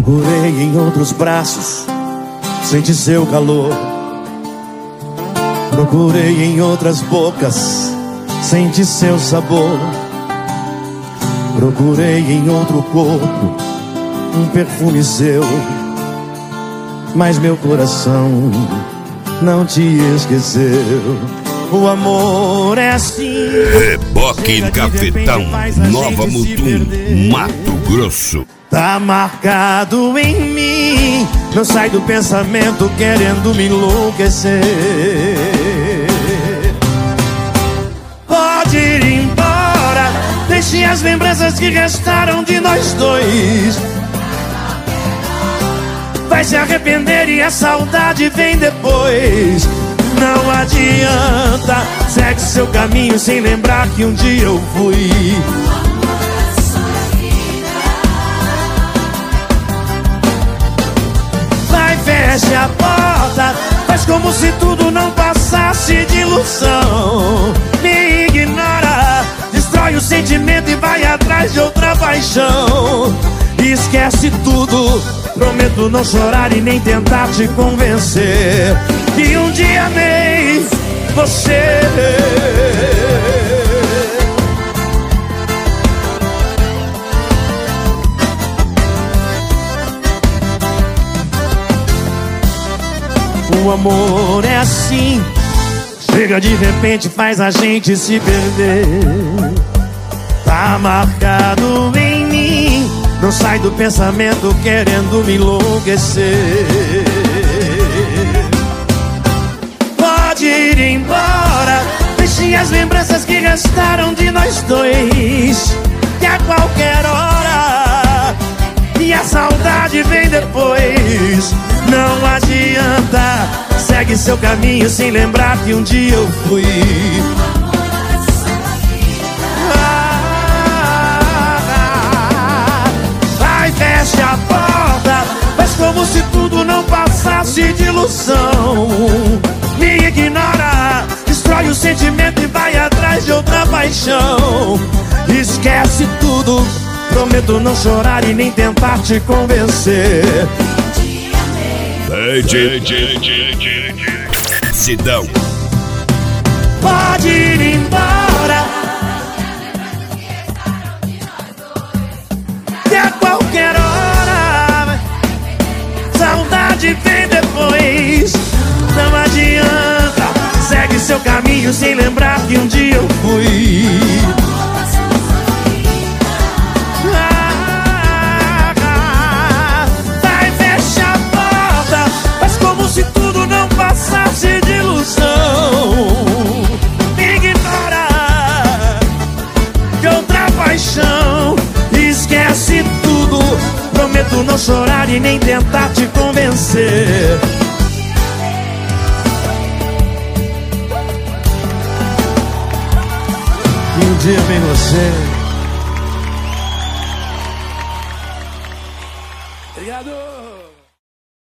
Procurei em outros braços, senti seu calor. Procurei em outras bocas, senti seu sabor. Procurei em outro corpo, um perfume seu, mas meu coração não te esqueceu. O amor é assim. Reboque Cafetão, Nova Mutum, Mato Grosso. Tá marcado em mim, não sai do pensamento querendo me enlouquecer. Pode ir embora, deixe as lembranças que restaram de nós dois. Vai se arrepender e a saudade vem depois. Não adianta, segue seu caminho sem lembrar que um dia eu fui. Vai, feche a porta, faz como se tudo não passasse de ilusão. Me ignora, destrói o sentimento e vai atrás de outra paixão. Esquece tudo, prometo não chorar e nem tentar te convencer que um dia amei você. O amor é assim, chega de repente, faz a gente se perder. Tá marcado em mim, não sai do pensamento querendo me enlouquecer. Pode ir embora, deixe as lembranças que restaram de nós dois. Que a qualquer hora, e a saudade vem depois. Não adianta, segue seu caminho sem lembrar que um dia eu fui. Feche a porta, faz como se tudo não passasse de ilusão. Me ignora, destrói o sentimento e vai atrás de outra paixão. Esquece tudo, prometo não chorar e nem tentar te convencer. Sidão. Pode ir embora, que a qualquer hora saudade vem depois. Não adianta, segue seu caminho sem lembrar que um dia eu fui. Vai, fecha a porta, faz como se tudo não passasse de ilusão. Me ignora, de outra paixão. Esquece tudo, prometo não chorar e nem tentar te convencer. Que um dia vem você.